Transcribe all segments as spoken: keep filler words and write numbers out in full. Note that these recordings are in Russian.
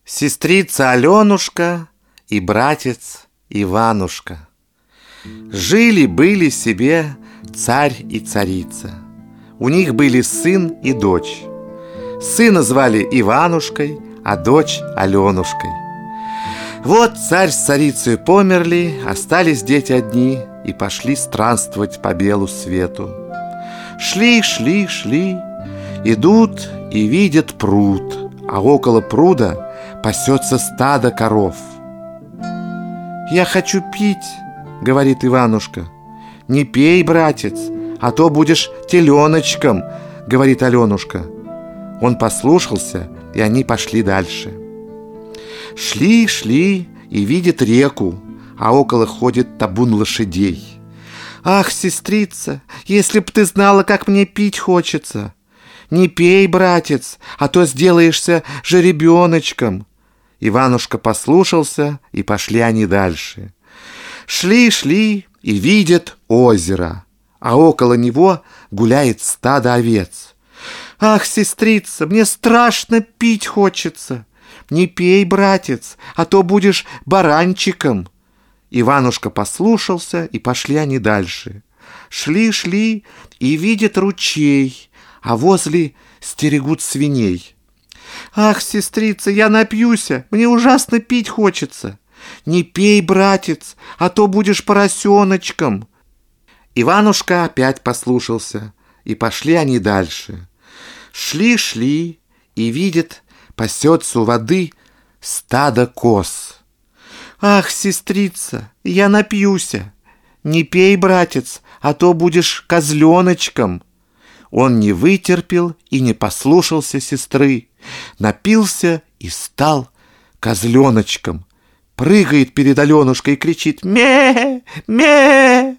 Сестрица Аленушка и братец Иванушка. Жили-были себе царь и царица. У них были сын и дочь. Сына звали Иванушкой, а дочь Аленушкой. Вот царь с царицей померли, остались дети одни и пошли странствовать по белу свету. Шли, шли, шли, идут и видят пруд, а около пруда пасется стадо коров. «Я хочу пить», — говорит Иванушка. «Не пей, братец, а то будешь теленочком», — говорит Аленушка. Он послушался, и они пошли дальше. Шли, шли и видят реку, а около ходит табун лошадей. «Ах, сестрица, если б ты знала, как мне пить хочется! Не пей, братец, а то сделаешься жеребеночком». Иванушка послушался, и пошли они дальше. Шли, шли и видят озеро, а около него гуляет стадо овец. «Ах, сестрица, мне страшно пить хочется! Не пей, братец, а то будешь баранчиком». Иванушка послушался, и пошли они дальше. Шли, шли и видят ручей, а возле стерегут свиней. «Ах, сестрица, я напьюся, мне ужасно пить хочется». «Не пей, братец, а то будешь поросеночком». Иванушка опять послушался, и пошли они дальше. Шли, шли и видят, пасется у воды стадо коз. «Ах, сестрица, я напьюся». «Не пей, братец, а то будешь козленочком». Он не вытерпел и не послушался сестры, напился и стал козленочком. Прыгает перед Аленушкой и кричит: «Ме! Ме!»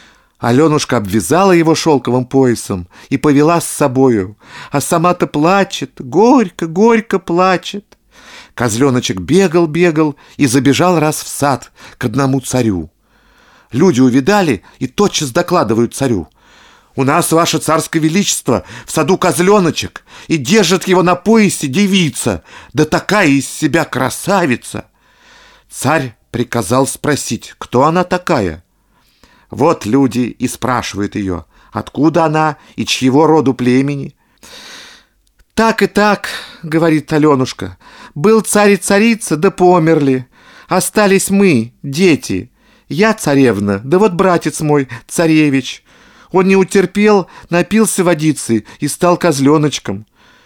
Аленушка обвязала его шелковым поясом и повела с собою, а сама-то плачет, горько, горько плачет. Козленочек бегал, бегал и забежал раз в сад к одному царю. Люди увидали и тотчас докладывают царю: «У нас, ваше царское величество, в саду козленочек, и держит его на поясе девица, да такая из себя красавица». Царь приказал спросить, кто она такая. Вот люди и спрашивают ее, откуда она и чьего роду племени. «Так и так, — говорит Аленушка, — был царь и царица, да померли. Остались мы, дети. Я царевна, да вот братец мой, царевич. Он не утерпел, напился водицы и стал козленочком».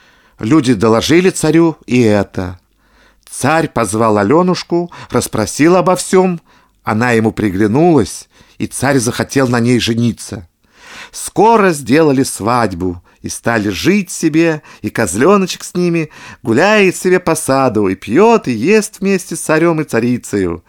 Люди доложили царю и это. Царь позвал Аленушку, расспросил обо всем, она ему приглянулась, и царь захотел на ней жениться. Скоро сделали свадьбу и стали жить себе, и козленочек с ними гуляет себе по саду и пьет и ест вместе с царем и царицею.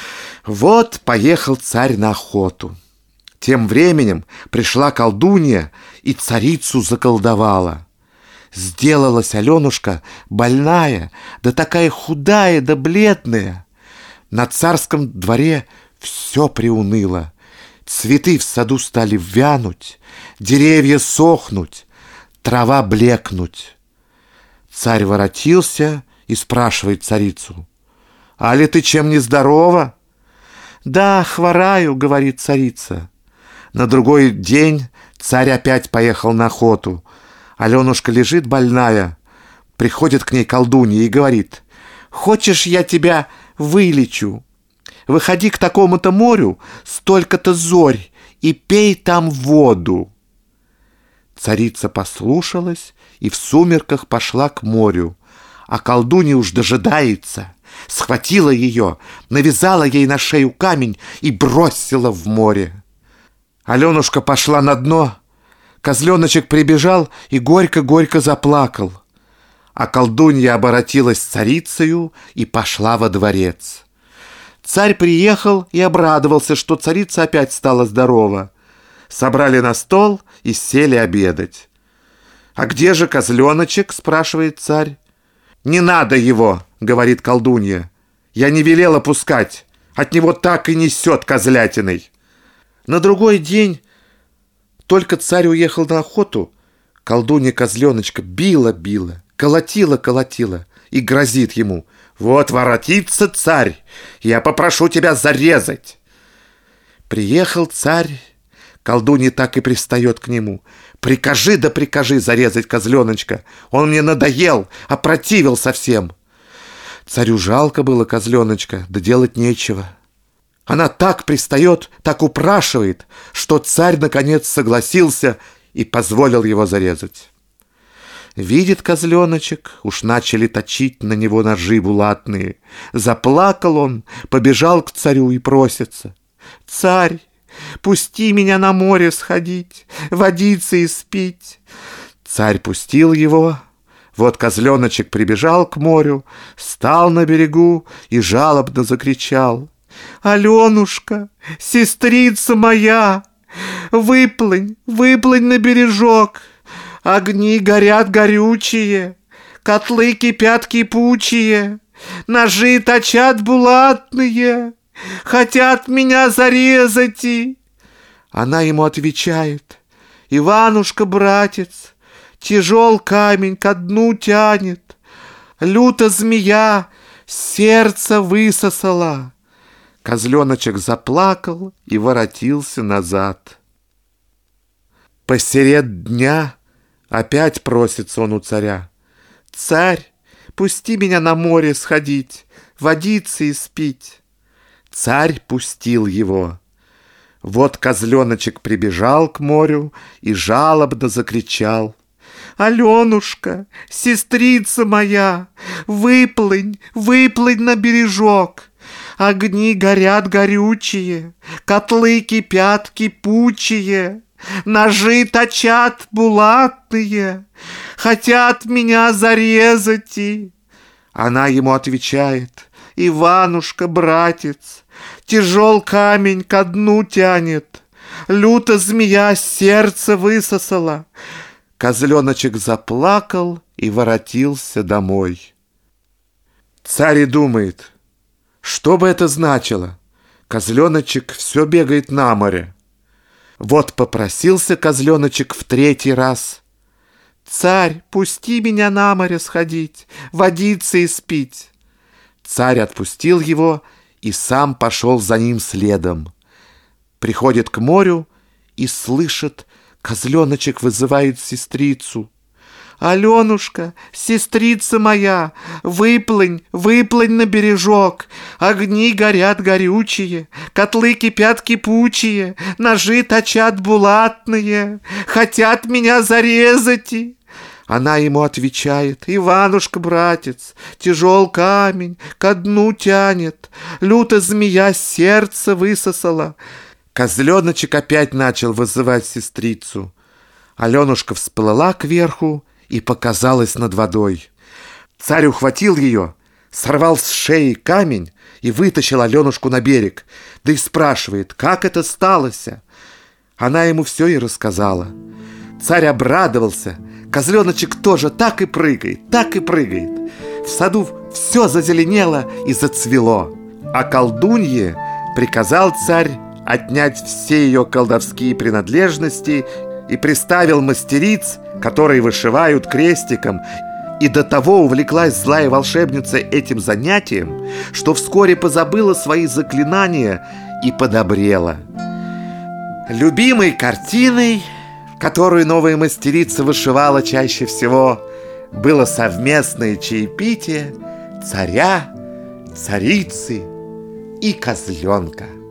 Вот поехал царь на охоту. Тем временем пришла колдунья и царицу заколдовала. Сделалась Аленушка больная, да такая худая да бледная. На царском дворе все приуныло. Цветы в саду стали вянуть, деревья сохнуть, трава блекнуть. Царь воротился и спрашивает царицу: «Али ты чем не здорова?» «Да, хвораю, — говорит царица». На другой день царь опять поехал на охоту. Аленушка лежит больная. Приходит к ней колдунья и говорит: «Хочешь, я тебя вылечу? Выходи к такому-то морю, столько-то зорь, и пей там воду». Царица послушалась и в сумерках пошла к морю, а колдунья уж дожидается. Схватила ее, навязала ей на шею камень и бросила в море. Аленушка пошла на дно. Козленочек прибежал и горько-горько заплакал. А колдунья оборотилась царицею и пошла во дворец. Царь приехал и обрадовался, что царица опять стала здорова. Собрали на стол и сели обедать. «А где же козленочек?» — спрашивает царь. «Не надо его, — говорит колдунья. Я не велела пускать, от него так и несет козлятиной». На другой день только царь уехал на охоту, колдунья козленочка била-била, колотила-колотила и грозит ему: «Вот воротится царь, я попрошу тебя зарезать». Приехал царь, колдунья так и пристает к нему: «Прикажи да прикажи зарезать козленочка, он мне надоел, опротивил совсем». Царю жалко было козленочка, да делать нечего. Она так пристает, так упрашивает, что царь наконец согласился и позволил его зарезать. Видит козленочек, уж начали точить на него ножи булатные. Заплакал он, побежал к царю и просится: «Царь, пусти меня на море сходить, водиться и спить». Царь пустил его. Вот козленочек прибежал к морю, стал на берегу и жалобно закричал: «Аленушка, сестрица моя, выплынь, выплынь на бережок. Огни горят горючие, котлы кипят кипучие, ножи точат булатные, хотят меня зарезать и...» Она ему отвечает: «Иванушка, братец, тяжел камень ко дну тянет, люта змея сердце высосала». Козленочек заплакал и воротился назад. Посеред дня опять просится он у царя: «Царь, пусти меня на море сходить, водиться и спить». Царь пустил его. Вот козленочек прибежал к морю и жалобно закричал: «Аленушка, сестрица моя, выплынь, выплынь на бережок. Огни горят горючие, котлы кипят кипучие, ножи точат булатные, хотят меня зарезать и...» Она ему отвечает: «Иванушка, братец, тяжел камень ко дну тянет, люта змея сердце высосала». Козленочек заплакал и воротился домой. Царь и думает: что бы это значило? Козленочек все бегает на море. Вот попросился козленочек в третий раз: «Царь, пусти меня на море сходить, водиться и спить». Царь отпустил его и сам пошел за ним следом. Приходит к морю и слышит, козленочек вызывает сестрицу: «Аленушка, сестрица моя, выплынь, выплынь на бережок. Огни горят горючие, котлы кипят кипучие, ножи точат булатные, хотят меня зарезать и...» Она ему отвечает: «Иванушка, братец, тяжел камень ко дну тянет, люта змея сердце высосала». Козленочек опять начал вызывать сестрицу. Аленушка всплыла кверху и показалась над водой. Царь ухватил ее, сорвал с шеи камень и вытащил Аленушку на берег, да и спрашивает, как это сталося. Она ему все и рассказала. Царь обрадовался. Козленочек тоже так и прыгает, так и прыгает. В саду все зазеленело и зацвело. А колдунье приказал царь отнять все ее колдовские принадлежности и приставил мастериц, которые вышивают крестиком. И до того увлеклась злая волшебница этим занятием, что вскоре позабыла свои заклинания и подобрела. Любимой картиной, которую новая мастерица вышивала чаще всего, было совместное чаепитие царя, царицы и козленка.